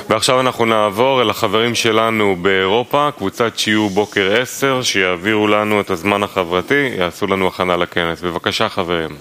ועכשיו אנחנו נעבור אל החברים שלנו באירופה, קבוצת שיעור בוקר 10, שיעבירו לנו את הזמן החברתי, יעשו לנו הכנה לכנס. בבקשה חברים.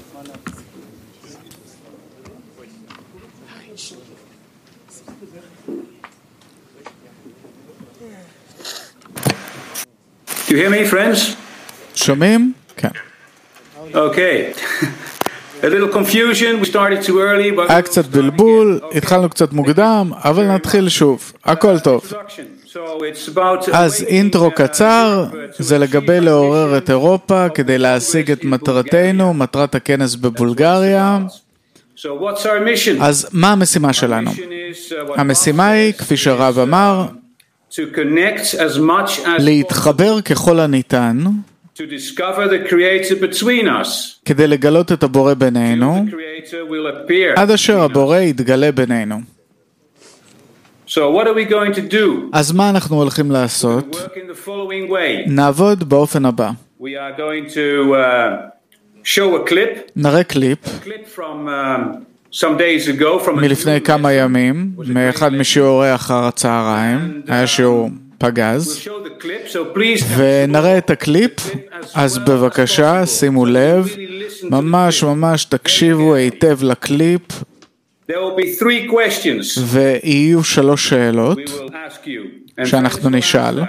Do you hear me, friends? שומעים? כן. Okay. A little confusion. We started too early, but היה קצת בלבול, התחלנו קצת מוקדם, אבל נתחיל שוב. הכל טוב. אז אינטרו קצר, זה לגבי לעורר את אירופה כדי להשיג את מטרתנו, מטרת הכנס בבולגריה. אז מה המשימה שלנו? המשימה היא, כפי שהרב אמר, להתחבר ככל הניתן כדי לגלות את הבורא בינינו, עד אשר הבורא יתגלה בינינו. אז מה אנחנו הולכים לעשות? נעבוד באופן הבא. נראה קליפ מלפני כמה ימים, מאחד משיעורי אחר הצהריים, היה שיעור פגז, ונראה את הקליפ. אז בבקשה שימו לב, ממש תקשיבו היטב לקליפ, ויהיו 3 שאלות שאנחנו נשאל,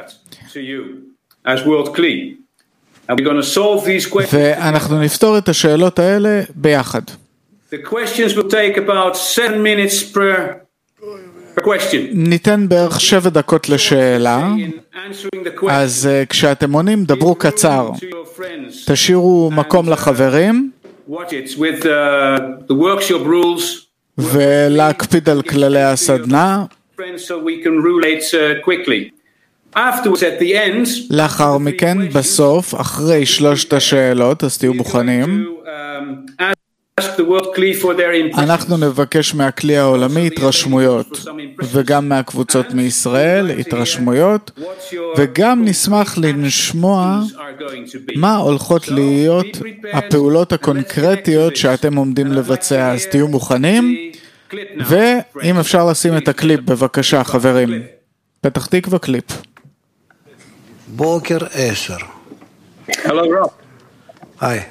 ואנחנו נפתור את השאלות האלה ביחד. The questions will take about 7 minutes per question. ניתן בערך 7 דקות לשאלה, אז כשאתם עונים דברו קצר, תשאירו מקום לחברים, ולהקפיד על כללי הסדנה. לאחר מכן, בסוף, אחרי 3 השאלות, אז תהיו מוכנים, אנחנו נבקש מהכלי העולמי התרשמויות, וגם מהקבוצות מישראל התרשמויות, וגם נשמח לשמוע מה הולכות להיות הפעולות הקונקרטיות שאתם עומדים לבצע. אז תהיו מוכנים, ואם אפשר לשים את הקליפ בבקשה חברים. פתח תקווה קליפ. בוקר 10. Hello Rob. היי.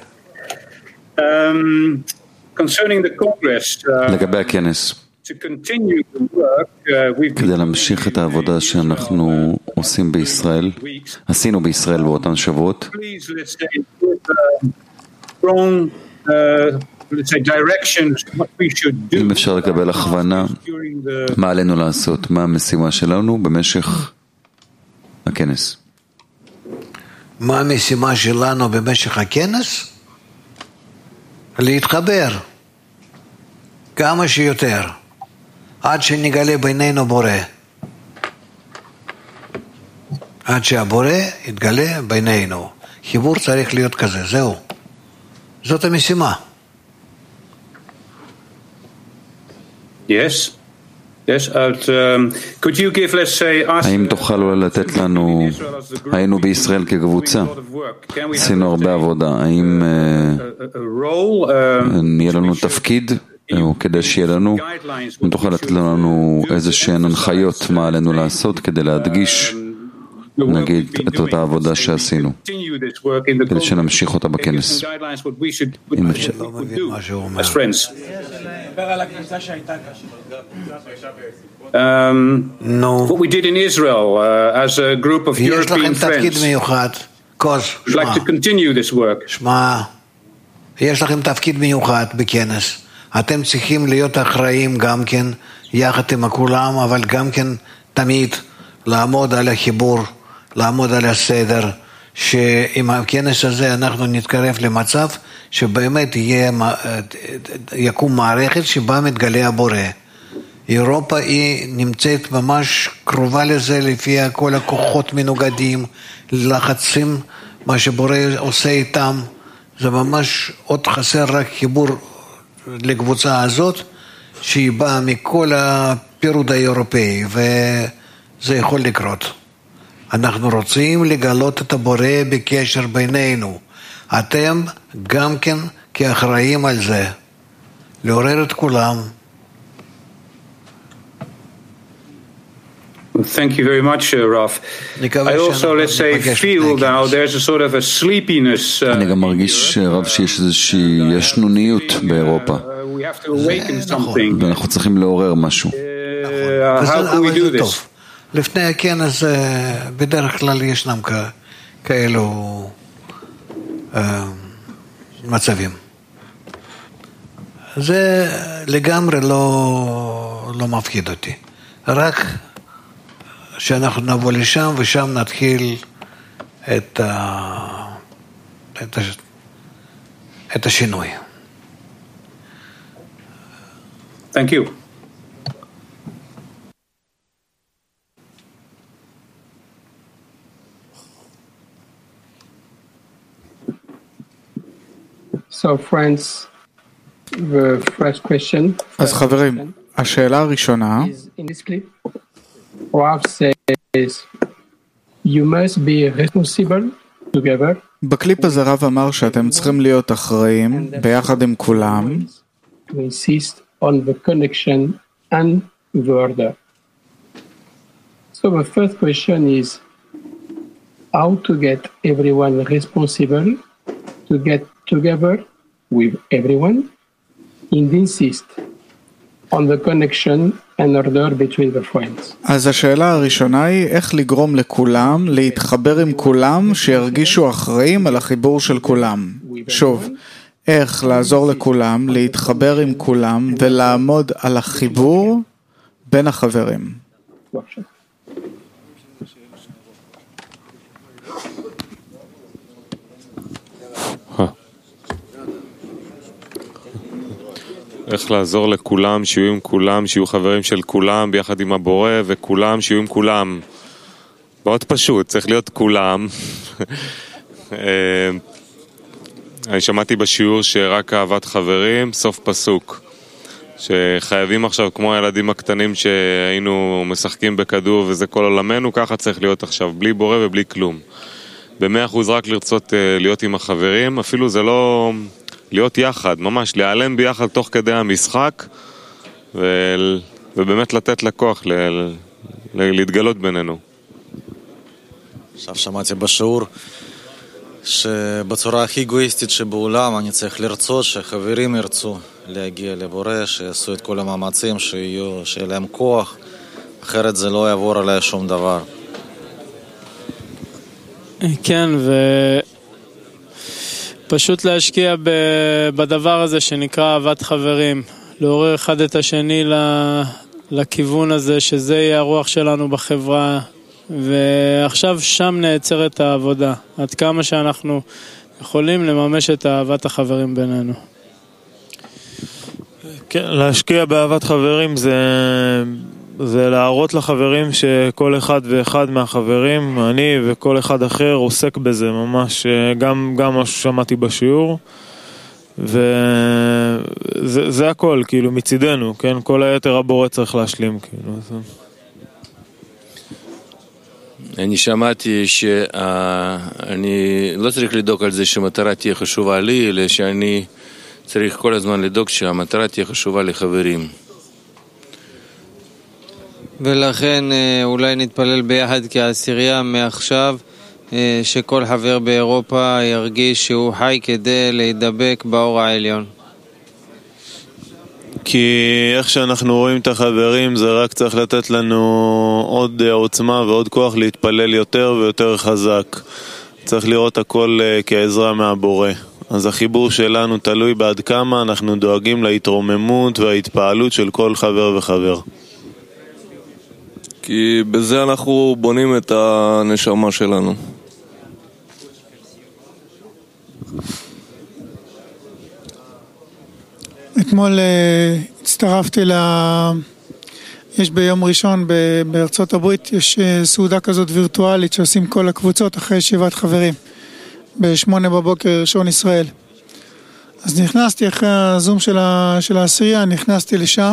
Concerning the Congress, לגבי הכנס, to continue the work, כדי להמשיך את העבודה שאנחנו עושים בישראל, עשינו בישראל באותם שבועות, please, let's say, strong, let's say, directions, what we should do. אם אפשר לקבל הכוונה, מה עלינו לעשות, מה המשימה שלנו במשך הכנס. מה המשימה שלנו במשך הכנס? להתחבר כמה שיותר עד שנגלה בינינו בורא, עד שהבורא יתגלה בינינו. חיבור צריך להיות כזה, זהו, זאת המשימה. Yes. Yes, could you give, let's say, us, האם תוכל אולי לתת לנו, היינו בישראל כקבוצה, עשינו הרבה עבודה, האם יהיה לנו תפקיד, או כדי שיהיה לנו, אם תוכל לתת לנו איזה שהן הנחיות מה עלינו לעשות כדי להדגיש, נגיד, את אותה עבודה שעשינו, כדי שנמשיך אותה בכנס. אם אפשר. What we did in Israel as a group of European friends. We'd like to continue this work. שמע, יש לכם תפקיד מיוחד בכנס. אתם צריכים להיות אחראים גם כן, יחד עם כולם, אבל גם כן תמיד לעמוד על החיבור, לעמוד על הסדר, שעם הכנס הזה אנחנו נתקרב למצב שבאמת יקום מערכת שבה מתגלה הבורא. אירופה היא נמצאת ממש קרובה לזה, לפי כל הכוחות מנוגדים, לחצים, מה שבורא עושה איתם, זה ממש עוד חסר רק חיבור לקבוצה הזאת, שהיא באה מכל הפירוד האירופאי, וזה יכול לקרות. אנחנו רוצים לגלות את הבורא בקשר בינינו. אתם גם כן כאחראים על זה, לעורר את כולם. Thank you very much, Raf. I also, let's say, feel now there's a sort of a sleepiness. אני גם מרגיש, רב, שיש איזושהי ישנוניות באירופה. We have to awaken something. ואנחנו צריכים לעורר משהו. How can we do this? לפני הכנס, בדרך כלל ישנם כאלו מצבים. זה לגמרי לא מפחיד אותי. רק שאנחנו נבוא לשם ושם נתחיל את השינוי. Thank you. So friends, the first question. אז חברים, השאלה הראשונה, Rav says, you must be responsible together. בקליפ הזה רב אמר שאתם צריכים להיות אחראים ביחד עם כולם. To insist on the connection and the order. So the first question is how to get everyone responsible to get together with everyone and insist on the connection and order between the friends. אז השאלה הראשונה היא איך לגרום לכולם להתחבר עם כולם שירגישו אחראים על החיבור של כולם. שוב, איך לעזור לכולם להתחבר עם כולם ולעמוד על החיבור בין החברים. איך לעזור לכולם, שיהיו עם כולם, שיהיו חברים של כולם ביחד עם הבורא, וכולם שיהיו עם כולם. מאוד פשוט, צריך להיות כולם. אני שמעתי בשיעור שרק אהבת חברים, סוף פסוק. שחייבים עכשיו, כמו הילדים הקטנים שהיינו משחקים בכדור וזה כל עולמנו, ככה צריך להיות עכשיו, בלי בורא ובלי כלום. ב100% רק לרצות להיות עם החברים, אפילו זה לא להיות יחד, ממש להיעלם ביחד תוך כדי המשחק, ובאמת לתת לכוח להתגלות בינינו. עכשיו שמעתי בשיעור שבצורה הכי אגואיסטית שבעולם אני צריך לרצות שחברים ירצו להגיע לבורא, שיעשו את כל המאמצים, שיהיה להם כוח, אחרת זה לא יעבור עליי שום דבר. כן, ופשוט להשקיע בדבר הזה שנקרא אהבת חברים, לעורר אחד את השני לכיוון הזה, שזה יהיה הרוח שלנו בחברה, ועכשיו שם נעצרת העבודה, עד כמה שאנחנו יכולים לממש את אהבת החברים בינינו. כן, להשקיע באהבת חברים זה להראות לחברים שכל אחד ואחד מהחברים, אני וכל אחד אחר עוסק בזה ממש, גם מה ששמעתי בשיעור, וזה הכל, כאילו מצידנו, כן? כל היתר הבורא צריך להשלים, כאילו. אני שמעתי שאני לא צריך לדאוג על זה שמטרה תהיה חשובה לי, אלא שאני צריך כל הזמן לדאוג שהמטרה תהיה חשובה לחברים. ולכן אולי נתפלל ביחד כעשירייה מעכשיו, שכל חבר באירופה ירגיש שהוא חי כדי להידבק באור העליון. כי איך שאנחנו רואים את החברים זה רק צריך לתת לנו עוד עוצמה ועוד כוח להתפלל יותר ויותר חזק. צריך לראות הכל כעזרה מהבורא. אז החיבור שלנו תלוי בעד כמה אנחנו דואגים להתרוממות וההתפעלות של כל חבר וחבר. כי בזה אנחנו בונים את הנשמה שלנו. אתמול הצטרפתי יש ביום ראשון בארצות הברית, יש סעודה כזאת וירטואלית שעושים כל הקבוצות אחרי ישיבת חברים ב8 בבוקר שעון ישראל. אז נכנסתי אחרי הזום של העשירייה, נכנסתי לשם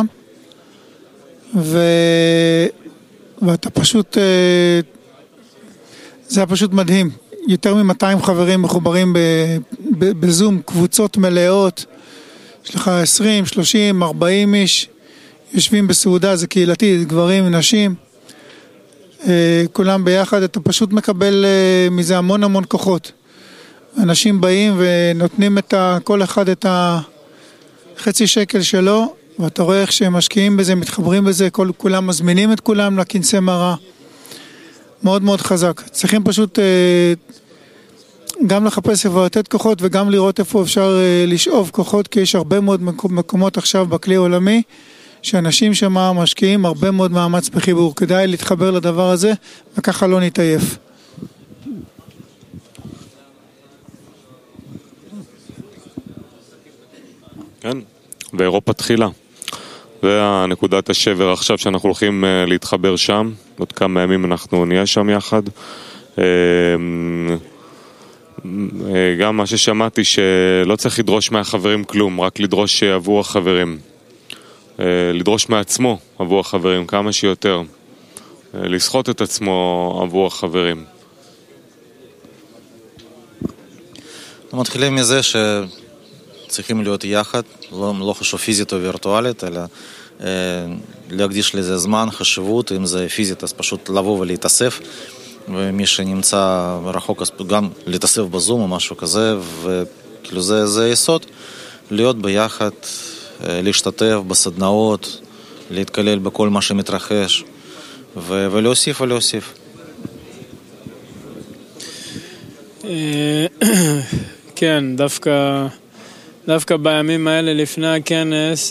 ואתה פשוט, זה היה פשוט מדהים. יותר מ200 חברים מחוברים בזום, קבוצות מלאות, יש לך 20, 30, 40 איש יושבים בסעודה, זה קהילתי, גברים, נשים. כולם ביחד, אתה פשוט מקבל מזה המון המון כוחות. אנשים באים ונותנים כל אחד את החצי שקל שלו, ואתה רואה איך שהם משקיעים בזה, מתחברים בזה, כולם מזמינים את כולם לכנסי מראה. מאוד מאוד חזק. צריכים פשוט גם לחפש איפה לתת כוחות וגם לראות איפה אפשר לשאוב כוחות, כי יש הרבה מאוד מקומות עכשיו בכלי העולמי, שאנשים שמה משקיעים הרבה מאוד מאמץ בחיבור. כדאי להתחבר לדבר הזה, וככה לא נתעייף. כן, ואירופה תחילה. זה הנקודת השבר עכשיו שאנחנו הולכים להתחבר שם. עוד כמה ימים אנחנו נהיה שם יחד. גם מה ששמעתי שלא צריך לדרוש מהחברים כלום, רק לדרוש עבור החברים. לדרוש מעצמו עבור החברים כמה שיותר. לסחוט את עצמו עבור החברים. אנחנו מתחילים מזה שצריכים להיות יחד, לא חשוב פיזית או וירטואלית, אלא להקדיש לזה זמן, חשיבות, אם זה פיזית אז פשוט לבוא ולהתאסף, ומי שנמצא רחוק אז גם להתאסף בזום או משהו כזה, וכאילו זה יסוד, להיות ביחד, להשתתף בסדנאות, להתקלל בכל מה שמתרחש, ולהוסיף ולהוסיף. כן, דווקא בימים האלה לפני הכנס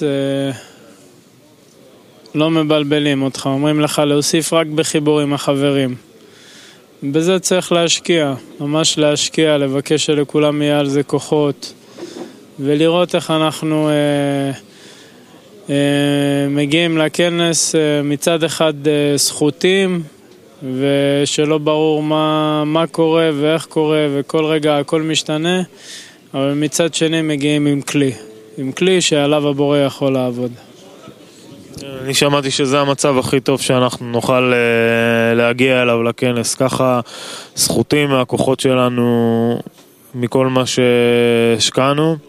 לא מבלבלים אותך, אומרים לך להוסיף רק בחיבור עם החברים. בזה צריך להשקיע, ממש להשקיע, לבקש שלכולם יהיה על זה כוחות, ולראות איך אנחנו מגיעים לכנס מצד אחד זכותים, ושלא ברור מה קורה ואיך קורה, וכל רגע הכל משתנה, אבל מצד שני מגיעים עם כלי שעליו הבורא יכול לעבוד. אני שמעתי שזה המצב הכי טוב שאנחנו נוכל להגיע אליו לכנס, ככה זכותים מהכוחות שלנו מכל מה שהשקענו,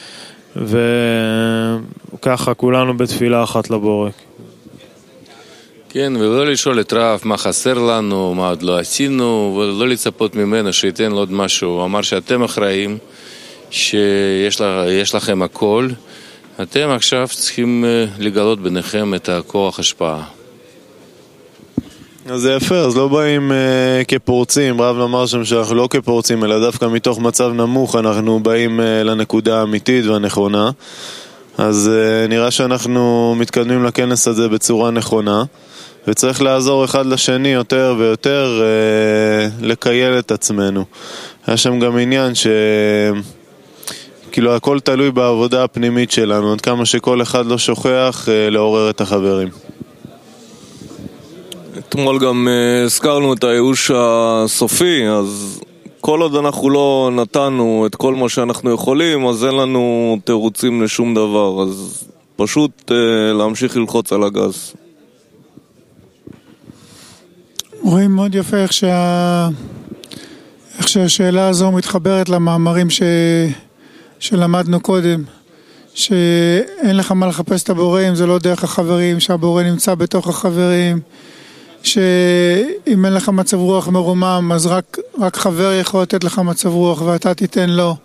וככה כולנו בתפילה אחת לבורא. כן, ולא לשאול את רב מה חסר לנו, מה עוד לא עשינו, ולא לצפות ממנו שייתן לו עוד משהו. הוא אמר שאתם אחראים, שיש לכם הכל, אתם עכשיו צריכים לגלות ביניכם את הכוח השפעה. אז זה יפה, אז לא באים כפורצים, רב אמר שם שאנחנו לא כפורצים, אלא דווקא מתוך מצב נמוך אנחנו באים לנקודה האמיתית והנכונה. אז נראה שאנחנו מתקדמים לכנס הזה בצורה נכונה, וצריך לעזור אחד לשני יותר ויותר לקייל את עצמנו. היה שם גם עניין כאילו הכל תלוי בעבודה הפנימית שלנו, עד כמה שכל אחד לא שוכח לעורר את החברים. אתמול גם הזכרנו את הייאוש הסופי, אז כל עוד אנחנו לא נתנו את כל מה שאנחנו יכולים, אז אין לנו תירוצים לשום דבר, אז פשוט להמשיך ללחוץ על הגז. רואים מאוד יפה איך שהשאלה הזו מתחברת למאמרים שלמדנו קודם, שאין לך מה לחפש את הבורא אם זה לא דרך החברים, שהבורא נמצא בתוך החברים, שאם אין לך מצב רוח מרומם אז רק חבר יכול לתת לך מצב רוח ואתה תיתן לו.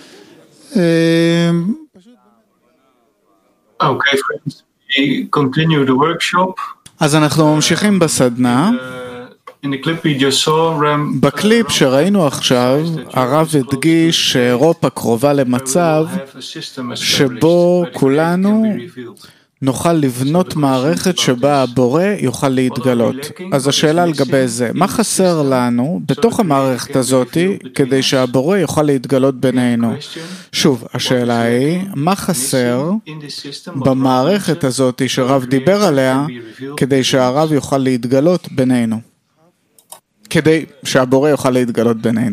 Okay, friends, we continue the workshop. אז אנחנו ממשיכים בסדנה. בקליפ שראינו עכשיו, הרב הדגיש שאירופה קרובה למצב שבו כולנו נוכל לבנות מערכת שבה הבורא יוכל להתגלות. אז השאלה לגבי זה, מה חסר לנו בתוך המערכת הזאת כדי שהבורא יוכל להתגלות בינינו? שוב, השאלה היא, מה חסר במערכת הזאת שהרב דיבר עליה כדי שהרב יוכל להתגלות בינינו? כדי שהבורא יוכל להתגלות בינינו.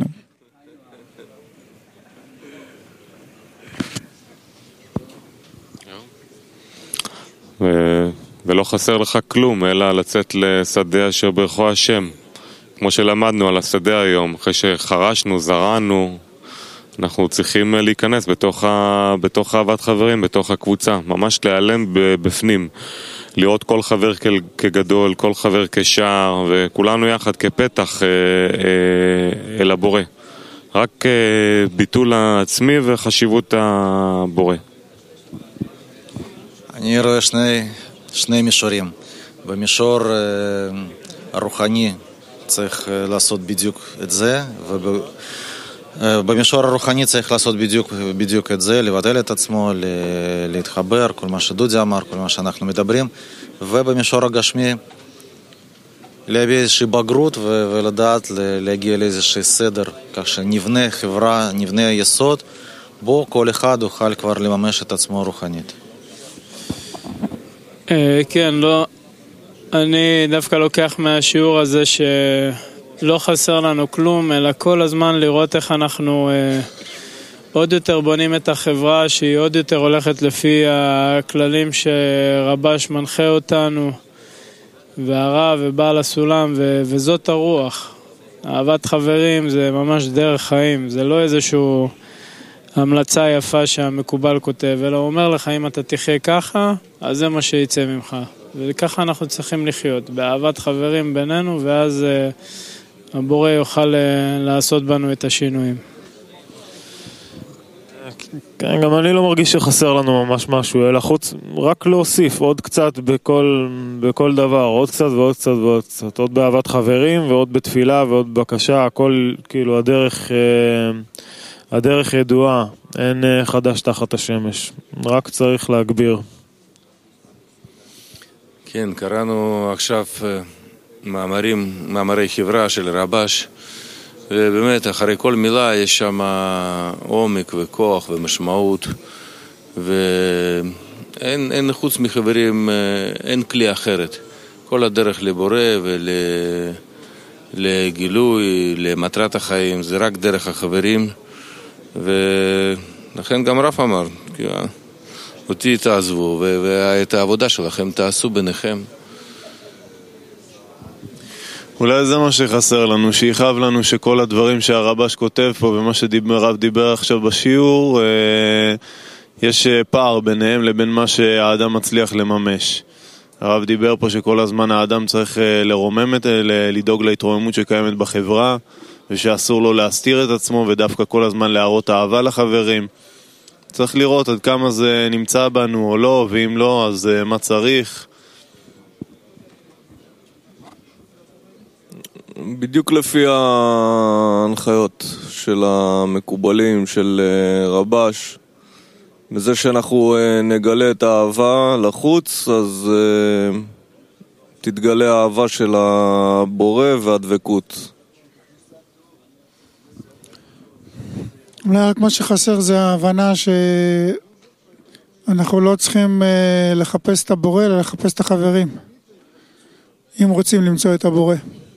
ולא חסר לך כלום, אלא לצאת לשדה אשר ברכו השם. כמו שלמדנו על השדה היום, אחרי שחרשנו, זרענו, אנחנו צריכים להיכנס בתוך אהבת חברים, בתוך הקבוצה, ממש להיעלם בפנים. לראות כל חבר כגדול, כל חבר כשער, וכולנו יחד כפתח אל הבורא. רק ביטול העצמי וחשיבות הבורא. אני רואה שני מישורים. במישור הרוחני צריך לעשות בדיוק את זה, במישור הרוחני צריך לעשות בדיוק את זה, לבטל את עצמו, להתחבר, כל מה שדודי אמר, כל מה שאנחנו מדברים, ובמישור הגשמי להביא איזושהי בגרות ולדעת להגיע לאיזשהו סדר, כך שנבנה חברה, נבנה יסוד, בו כל אחד יוכל כבר לממש את עצמו רוחנית. כן, לא, אני דווקא לוקח מהשיעור הזה שלא חסר לנו כלום, אלא כל הזמן לראות איך אנחנו עוד יותר בונים את החברה, שהיא עוד יותר הולכת לפי הכללים שרבש מנחה אותנו, והרב ובעל הסולם, וזאת הרוח. אהבת חברים זה ממש דרך חיים, זה לא איזשהו המלצה יפה שהמקובל כותב, אלא הוא אומר לך, אם אתה תחיה ככה, אז זה מה שיצא ממך. וככה אנחנו צריכים לחיות, באהבת חברים בינינו, ואז הבורא יוכל לעשות בנו את השינויים. כן, גם אני לא מרגיש שחסר לנו ממש משהו, אלא חוץ, רק להוסיף עוד קצת בכל דבר, עוד קצת ועוד קצת ועוד קצת, עוד באהבת חברים ועוד בתפילה ועוד בקשה, הכל כאילו הדרך ידועה, אין חדש תחת השמש, רק צריך להגביר. כן, קראנו עכשיו מאמרי חברה של רבש, ובאמת אחרי כל מילה יש שם עומק וכוח ומשמעות, ואין חוץ מחברים, אין כלי אחרת. כל הדרך לבורא ולגילוי, למטרת החיים, זה רק דרך החברים, ולכן גם רב אמר, אותי תעזבו, ואת העבודה שלכם תעשו ביניכם. אולי זה מה שחסר לנו, שיחב לנו שכל הדברים שהרבש כותב פה ומה שהרב דיבר עכשיו בשיעור, יש פער ביניהם לבין מה שהאדם מצליח לממש. הרב דיבר פה שכל הזמן האדם צריך לרומם, לדאוג להתרוממות שקיימת בחברה, ושאסור לו להסתיר את עצמו ודווקא כל הזמן להראות אהבה לחברים. צריך לראות עד כמה זה נמצא בנו או לא, ואם לא, אז מה צריך. בדיוק לפי ההנחיות של המקובלים, של רבש, בזה שאנחנו נגלה את האהבה לחוץ, אז תתגלה האהבה של הבורא והדבקות. אולי רק מה שחסר זה ההבנה שאנחנו לא צריכים לחפש את הבורא, אלא לחפש את החברים, אם רוצים למצוא את הבורא.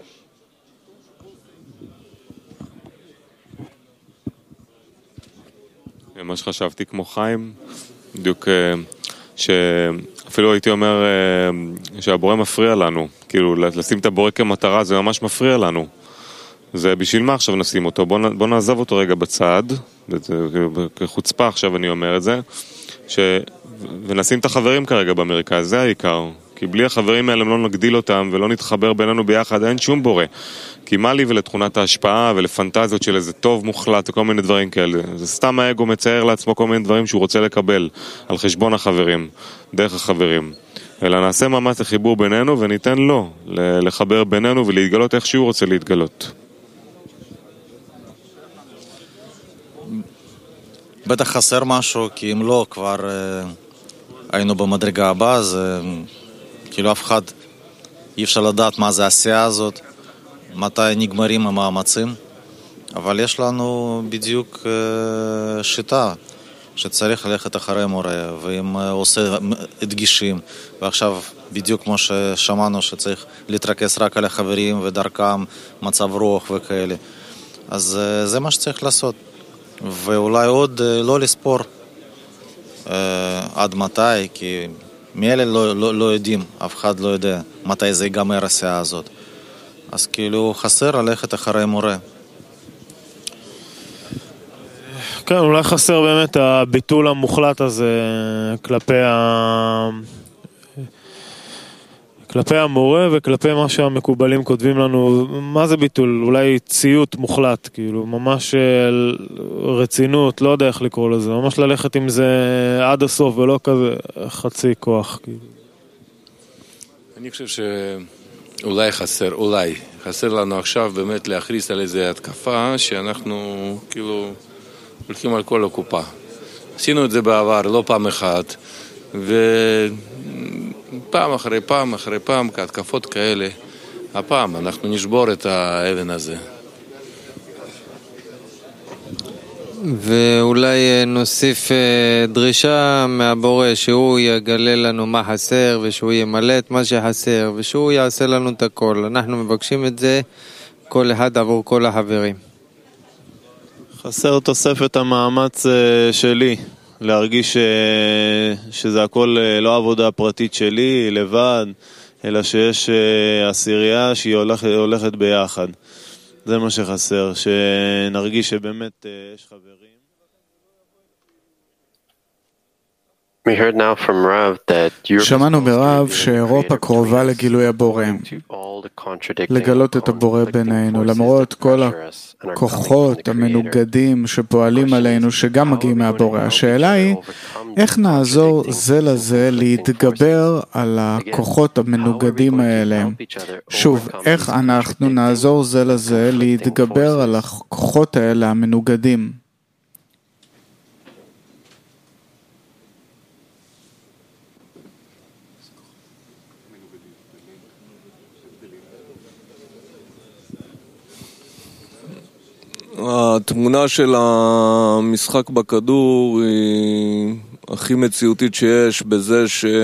מה שחשבתי כמו חיים, בדיוק שאפילו הייתי אומר שהבורא מפריע לנו, כאילו לשים את הבורא כמטרה זה ממש מפריע לנו. זה בשביל מה עכשיו נשים אותו? בוא נעזוב אותו רגע בצד, כחוצפה עכשיו אני אומר את זה, ונשים את החברים כרגע במרכז, זה העיקר. כי בלי החברים האלה לא נגדיל אותם ולא נתחבר בינינו ביחד, אין שום בורא. כי מה לי ולתכונת ההשפעה ולפנטזיות של איזה טוב מוחלט וכל מיני דברים כאלה. זה סתם האגו מצייר לעצמו כל מיני דברים שהוא רוצה לקבל על חשבון החברים, דרך החברים. אלא נעשה מאמץ לחיבור בינינו וניתן לו לחבר בינינו ולהתגלות איך שהוא רוצה להתגלות. בטח חסר משהו, כי אם לא, כבר היינו במדרגה הבאה, אז כאילו אף אחד אי אפשר לדעת מה זה העשייה הזאת, מתי נגמרים המאמצים, אבל יש לנו בדיוק שיטה שצריך ללכת אחרי מורה, ואם עושה דגישים, ועכשיו בדיוק כמו ששמענו שצריך להתרכז רק על החברים ודרכם מצב רוח וכאלה, אז זה מה שצריך לעשות. ואולי עוד לא לספור עד מתי, כי מאלה לא יודעים, אף אחד לא יודע מתי זה ייגמר העשייה הזאת. אז כאילו חסר ללכת אחרי מורה. כן, אולי חסר באמת הביטול המוחלט הזה כלפי כלפי המורה וכלפי מה שהמקובלים כותבים לנו. מה זה ביטול? אולי ציות מוחלט, כאילו, ממש רצינות, לא יודע איך לקרוא לזה, ממש ללכת עם זה עד הסוף ולא כזה חצי כוח. כאילו. אני חושב שאולי חסר לנו עכשיו באמת להכריז על איזו התקפה שאנחנו כאילו הולכים על כל הקופה. עשינו את זה בעבר, לא פעם אחת, ופעם אחרי פעם, כהתקפות כאלה, הפעם אנחנו נשבור את האבן הזה. ואולי נוסיף דרישה מהבורא שהוא יגלה לנו מה חסר ושהוא ימלא את מה שחסר ושהוא יעשה לנו את הכל. אנחנו מבקשים את זה כל אחד עבור כל החברים. חסר תוספת המאמץ שלי, להרגיש שזה הכל לא עבודה פרטית שלי לבד, אלא שיש עשירייה שהיא הולכת ביחד. זה מה שחסר, שנרגיש שבאמת יש חברים. שמענו ברב שאירופה קרובה לגילוי הבורא, לגלות את הבורא בינינו, למרות כל הכוחות המנוגדים שפועלים עלינו שגם מגיעים מהבורא. השאלה היא, איך נעזור זה לזה להתגבר על הכוחות המנוגדים האלה? שוב, איך אנחנו נעזור זה לזה להתגבר על הכוחות האלה המנוגדים? התמונה של המשחק בכדור היא הכי מציאותית שיש בזה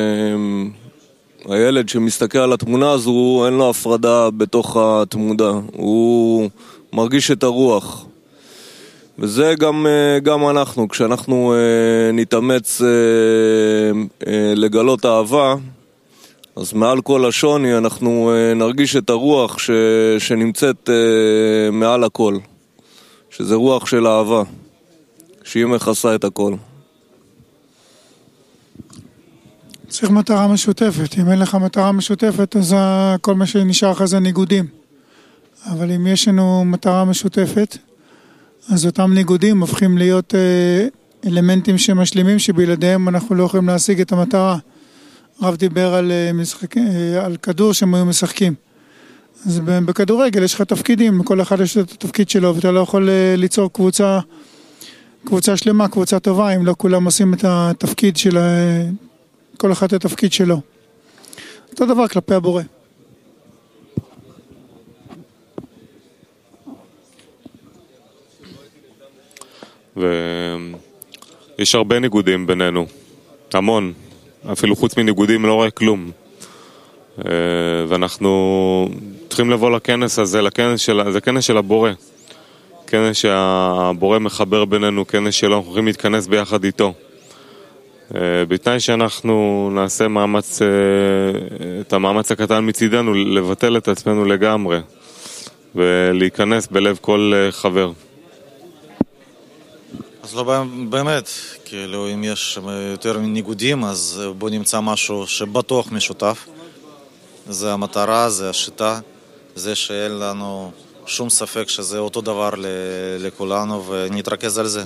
שהילד שמסתכל על התמונה הזו אין לו הפרדה בתוך התמונה, הוא מרגיש את הרוח. וזה גם אנחנו, כשאנחנו נתאמץ לגלות אהבה, אז מעל כל השוני אנחנו נרגיש את הרוח שנמצאת מעל הכל. שזה רוח של אהבה, שהיא מכסה את הכל. צריך מטרה משותפת. אם אין לך מטרה משותפת, אז כל מה שנשאר לך זה ניגודים. אבל אם יש לנו מטרה משותפת, אז אותם ניגודים הופכים להיות אלמנטים שמשלימים, שבלעדיהם אנחנו לא יכולים להשיג את המטרה. הרב דיבר על כדור שהם היו משחקים. אז בכדורגל יש לך תפקידים, כל אחד יש את התפקיד שלו, ואתה לא יכול ליצור קבוצה שלמה, קבוצה טובה, אם לא כולם עושים את התפקיד של כל אחד את התפקיד שלו. אותו דבר כלפי הבורא. ויש הרבה ניגודים בינינו, המון, אפילו חוץ מניגודים לא רואה כלום. ואנחנו צריכים לבוא לכנס הזה, זה כנס של הבורא, כנס שהבורא מחבר בינינו, כנס שלא אנחנו יכולים להתכנס ביחד איתו, בתנאי שאנחנו נעשה את המאמץ הקטן מצידנו לבטל את עצמנו לגמרי ולהיכנס בלב כל חבר. אז לא באמת, כאילו אם יש יותר ניגודים אז בוא נמצא משהו שבטוח משותף. זה המטרה, זה השיטה, זה שאין לנו שום ספק שזה אותו דבר לכולנו ונתרכז על זה.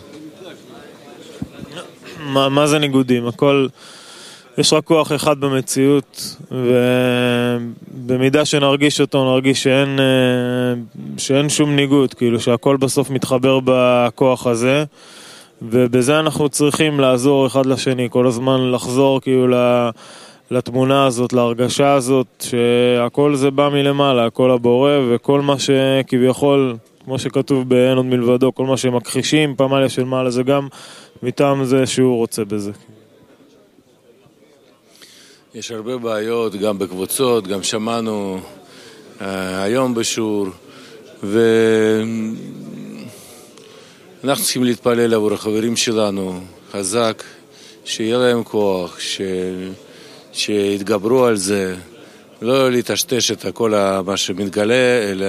מה זה ניגודים? הכל, יש רק כוח אחד במציאות, ובמידה שנרגיש אותו נרגיש שאין שום ניגוד, כאילו שהכל בסוף מתחבר בכוח הזה, ובזה אנחנו צריכים לעזור אחד לשני, כל הזמן לחזור כאילו לתמונה הזאת, להרגשה הזאת, שהכל זה בא מלמעלה, הכל הבורא, וכל מה שכביכול, כמו שכתוב באין עוד מלבדו, כל מה שמכחישים, פמליה של מעלה, זה גם מטעם זה שהוא רוצה בזה. יש הרבה בעיות, גם בקבוצות, גם שמענו היום בשיעור, ואנחנו צריכים להתפלל עבור החברים שלנו, חזק, שיהיה להם כוח, שיתגברו על זה, לא להתשתש את הכל מה שמתגלה, אלא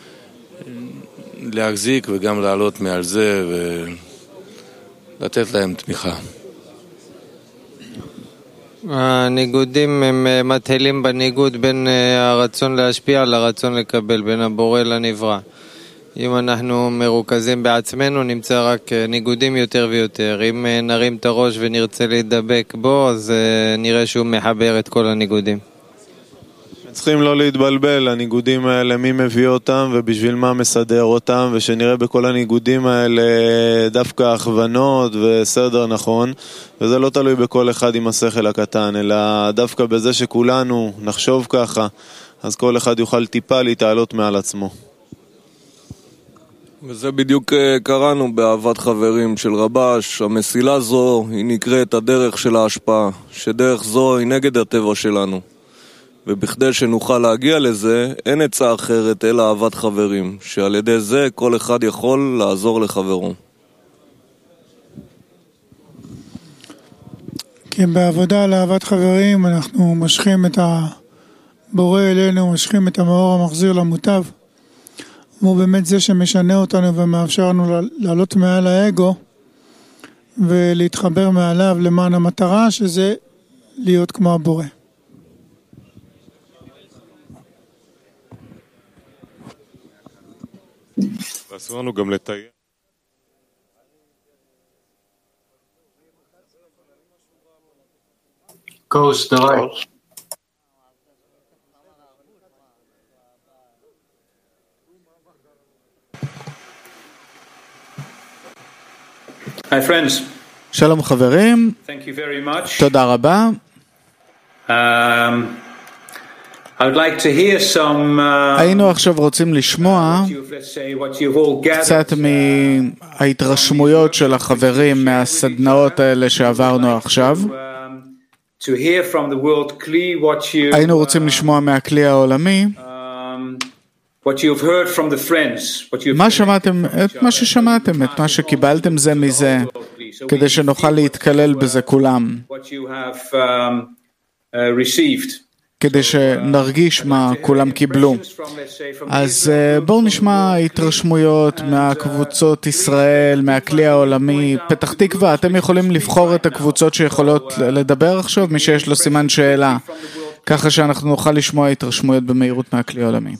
להחזיק וגם לעלות מעל זה ולתת להם תמיכה. הניגודים הם מתחילים בניגוד בין הרצון להשפיע לרצון לקבל, בין הבורא לנברא. אם אנחנו מרוכזים בעצמנו נמצא רק ניגודים יותר ויותר. אם נרים את הראש ונרצה להידבק בו, אז נראה שהוא מחבר את כל הניגודים. צריכים לא להתבלבל, הניגודים האלה, מי מביא אותם ובשביל מה מסדר אותם, ושנראה בכל הניגודים האלה דווקא הכוונות וסדר נכון, וזה לא תלוי בכל אחד עם השכל הקטן, אלא דווקא בזה שכולנו נחשוב ככה, אז כל אחד יוכל טיפה להתעלות מעל עצמו. וזה בדיוק קראנו באהבת חברים של רבש. המסילה זו היא נקראת הדרך של ההשפעה, שדרך זו היא נגד הטבע שלנו. ובכדי שנוכל להגיע לזה, אין עצה אחרת אלא אהבת חברים, שעל ידי זה כל אחד יכול לעזור לחברו. כן, בעבודה על אהבת חברים אנחנו משכים את הבורא אלינו, משכים את המאור המחזיר למוטב. הוא באמת זה שמשנה אותנו ומאפשר לנו לעלות מעל האגו ולהתחבר מעליו למען המטרה, שזה להיות כמו הבורא. ואסור לנו גם לתאר. Goes the right. Hi friends. שלום חברים. Thank you very much. תודה רבה. I would like to hear some, היינו עכשיו רוצים לשמוע קצת מההתרשמויות של החברים מהסדנאות האלה שעברנו עכשיו. היינו רוצים לשמוע מהכלי העולמי מה שמעתם, את מה ששמעתם, את מה שקיבלתם זה מזה, כדי שנוכל להתקלל בזה כולם. כדי שנרגיש מה כולם קיבלו. אז בואו נשמע התרשמויות מהקבוצות ישראל, מהכלי העולמי. פתח תקווה, אתם יכולים לבחור את הקבוצות שיכולות לדבר עכשיו, מי שיש לו סימן שאלה, ככה שאנחנו נוכל לשמוע התרשמויות במהירות מהכלי העולמי.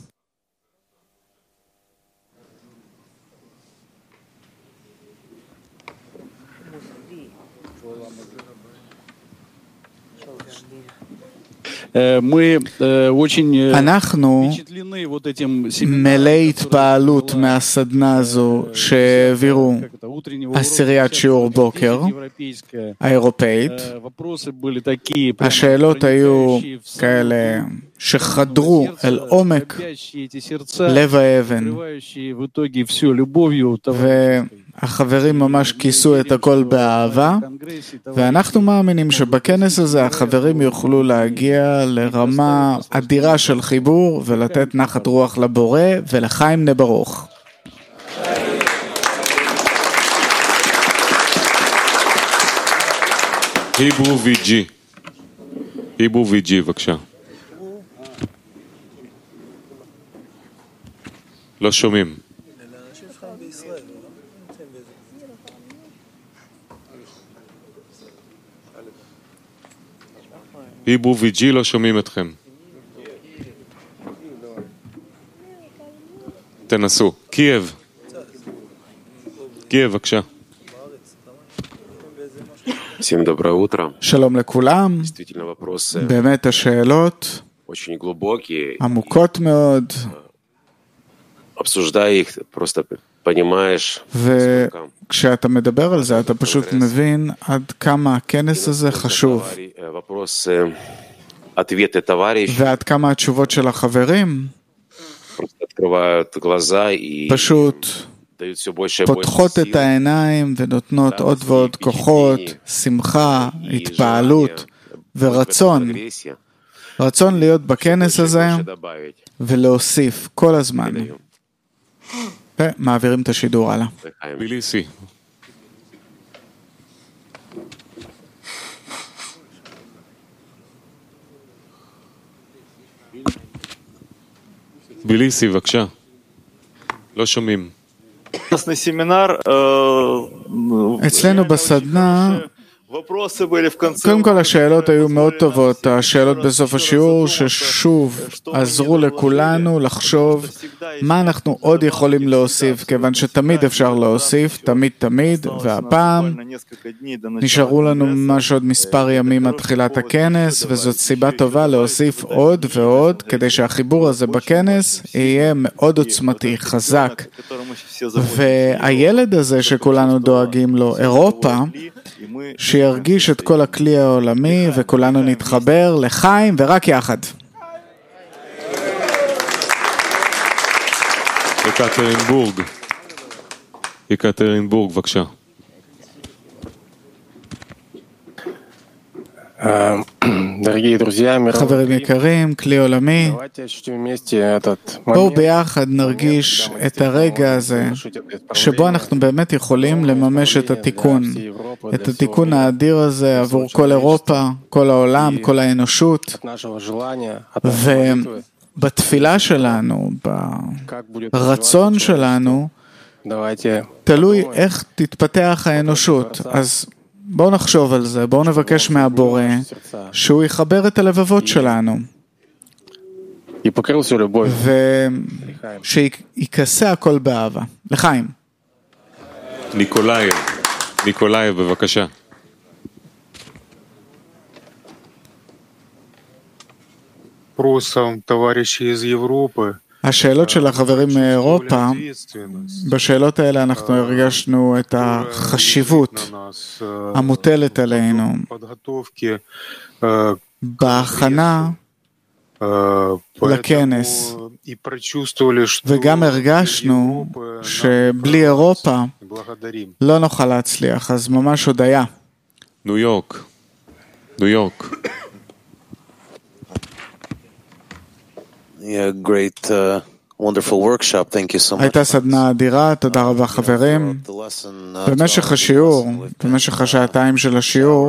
אנחנו מלא התפעלות מהסדנה הזו שהעבירו עשיריית שיעור בוקר האירופאית. השאלות היו כאלה שחדרו אל עומק לב האבן, והחברים ממש כיסו את הכל באהבה, ואנחנו מאמינים שבכנס הזה החברים יוכלו להגיע לרמה אדירה של חיבור ולתת נחת רוח לבורא ולחיים נברוך. היברו ויג'י. היברו ויג'י, בבקשה. לא שומעים. היברו ויג'י, לא שומעים אתכם. תנסו. קייב. קייב, בבקשה. שלום לכולם. באמת השאלות עמוקות מאוד. וכשאתה מדבר על זה, אתה פשוט מבין עד כמה הכנס הזה חשוב. ועד כמה התשובות של החברים פשוט פותחות את העיניים ונותנות עוד ועוד כוחות, שמחה, התפעלות ורצון. רצון להיות בכנס הזה ולהוסיף כל הזמן. ומעבירים את השידור הלאה. ביליסי. ביליסי, בבקשה. לא שומעים. אצלנו בסדנה קודם כל השאלות היו מאוד טובות, השאלות בסוף השיעור ששוב עזרו לכולנו לחשוב מה אנחנו עוד יכולים להוסיף, כיוון שתמיד אפשר להוסיף, תמיד, והפעם נשארו לנו ממש עוד מספר ימים עד תחילת הכנס, וזאת סיבה טובה להוסיף עוד ועוד, כדי שהחיבור הזה בכנס יהיה מאוד עוצמתי, חזק. והילד הזה שכולנו דואגים לו, אירופה, שירגיש את כל הכלי העולמי וכולנו נתחבר לחיים ורק יחד. יקטרינבורג, בבקשה. חברים יקרים, כלי עולמי, בואו ביחד נרגיש את הרגע הזה שבו אנחנו באמת יכולים לממש את התיקון האדיר הזה עבור כל אירופה, כל העולם, כל האנושות, ובתפילה שלנו, ברצון שלנו, תלוי איך תתפתח האנושות. אז בואו נחשוב על זה, בואו נבקש מהבורא שהוא יחבר את הלבבות שלנו ושיכסה הכל באהבה. לחיים. ניקולאייב, בבקשה. Просим, товарищи из Европы. השאלות של החברים מאירופה, בשאלות האלה אנחנו הרגשנו את החשיבות המוטלת עלינו בהכנה לכנס, וגם הרגשנו שבלי אירופה לא נוכל להצליח, אז ממש הודיה. ניו יורק. Great, wonderful workshop. Thank you so much. הייתה סדנה אדירה, תודה רבה חברים. במשך השיעור, במשך השעתיים של השיעור,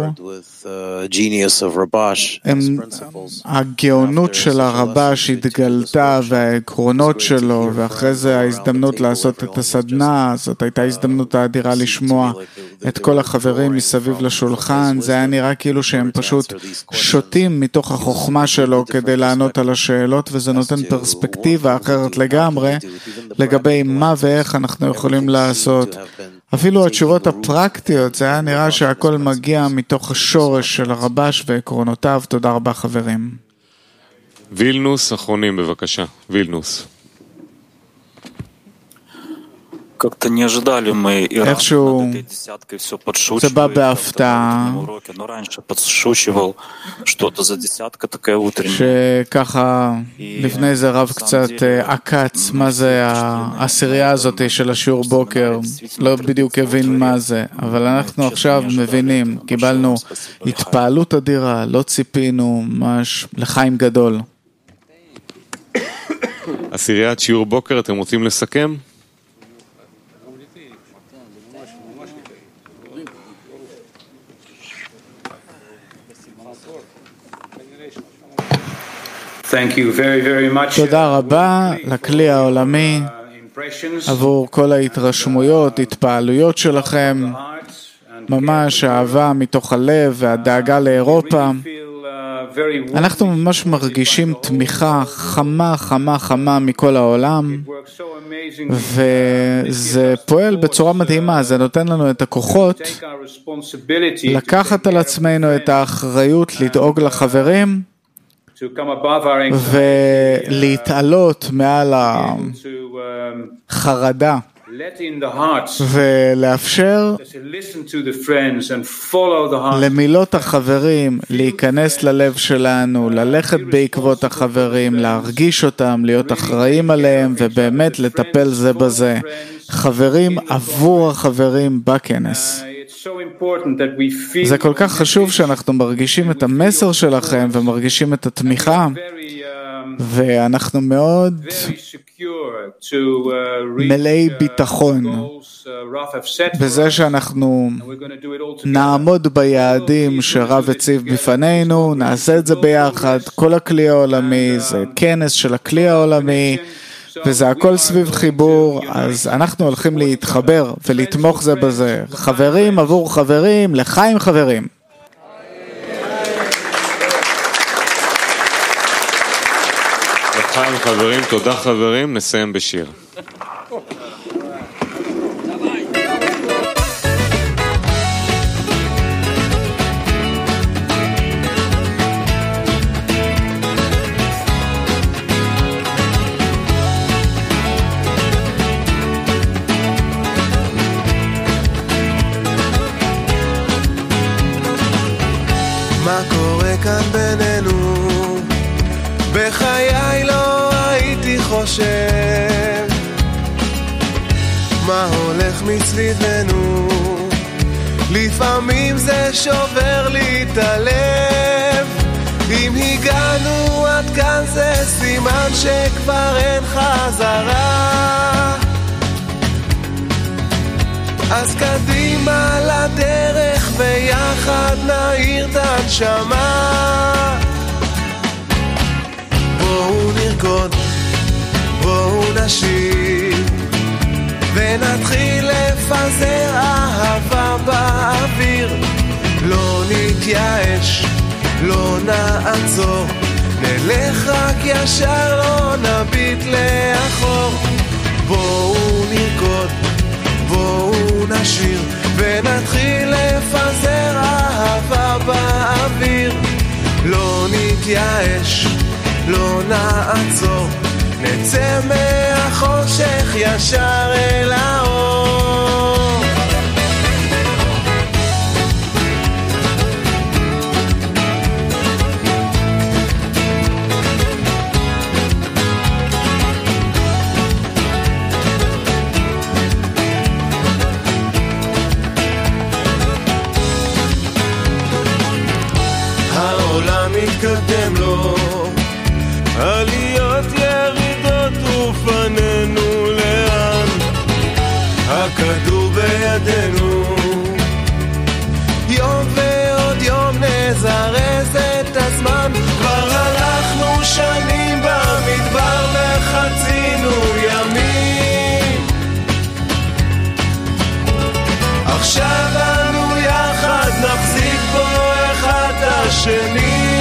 הגאונות של הרבש התגלתה והעקרונות שלו, ואחרי זה ההזדמנות לעשות את הסדנה, זאת הייתה הזדמנות האדירה לשמוע את כל החברים מסביב לשולחן. זה היה נראה כאילו שהם פשוט שותים מתוך החוכמה שלו כדי לענות על השאלות, וזה נותן פרספקטיבה אחרת לגמרי לגבי מה ואיך אנחנו יכולים לעשות. אפילו התשובות הפרקטיות, זה היה נראה שהכל מגיע מתוך השורש של הרבש ועקרונותיו. תודה רבה חברים. וילנוס, אחרונים בבקשה. וילנוס. איכשהו זה בא בהפתעה שככה לפני זה רב קצת עקץ מה זה העשירייה הזאת של השיעור בוקר, לא בדיוק הבין מה זה, אבל אנחנו עכשיו מבינים, קיבלנו התפעלות אדירה, לא ציפינו, ממש לחיים גדול. עשיריית שיעור בוקר, אתם רוצים לסכם? תודה רבה לכלי העולמי עבור כל ההתרשמויות, התפעלויות שלכם, ממש אהבה מתוך הלב והדאגה לאירופה. אנחנו ממש מרגישים תמיכה חמה מכל העולם, וזה פועל בצורה מדהימה. זה נותן לנו את הכוחות לקחת על עצמנו את האחריות לדאוג לחברים ולהתעלות מעל החרדה ולאפשר למילות החברים להיכנס ללב שלנו, ללכת בעקבות החברים, להרגיש אותם, להיות אחראים עליהם ובאמת לטפל זה בזה. חברים עבור החברים בכנס. זה כל כך חשוב שאנחנו מרגישים את המסר שלכם ומרגישים את התמיכה, ואנחנו מאוד מלאי ביטחון בזה שאנחנו נעמוד ביעדים שרב הציב בפנינו, נעשה את זה ביחד. כל הכלי העולמי זה כנס של הכלי העולמי, וזה הכל סביב חיבור, אז אנחנו הולכים להתחבר ולתמוך זה בזה. חברים עבור חברים, לחיים חברים. לחיים חברים, תודה חברים, נסיים בשיר. מה קורה כאן בינינו? בחיי לא הייתי חושב מה הולך מסביבנו. לפעמים זה שובר לי את הלב. אם הגענו עד כאן זה סימן שכבר אין חזרה. אז קדימה לדרך ויחד נעיר את הנשמה. בואו נרקוד, בואו נשיר ונתחיל לפזר אהבה באוויר. לא נתייאש, לא נעצור, נלך רק ישר, לא נביט לאחור. בואו נרקוד, בואו נשיר ונתחיל לפזר אהבה באוויר. לא נתייאש, לא נעצור, נצא מהחושך ישר אל האור. העולם מתקדם לו, עליות ירידות ופנינו לאן. הכדור בידינו, יום ועוד יום נזרז את הזמן. כבר הלכנו שנים במדבר וחצינו ימים. עכשיו אנו יחד נחזיק בו אחד השני.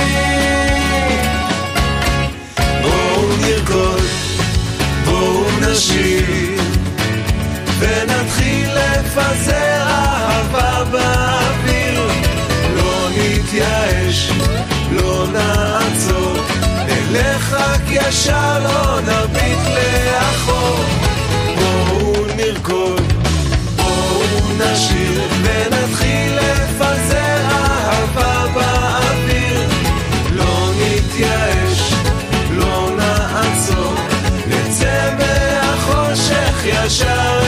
בואו נרקוד, בואו נשיר ונתחיל לפזר אהבה באוויר. לא נתייאש, לא נעצור, נלך רק ישר, לא נביט לאחור. בואו נרקוד, בואו נשיר ונתחיל לפזר אהבה באוויר. לא נתייאש, לא נעצור, נצא מהחושך ישר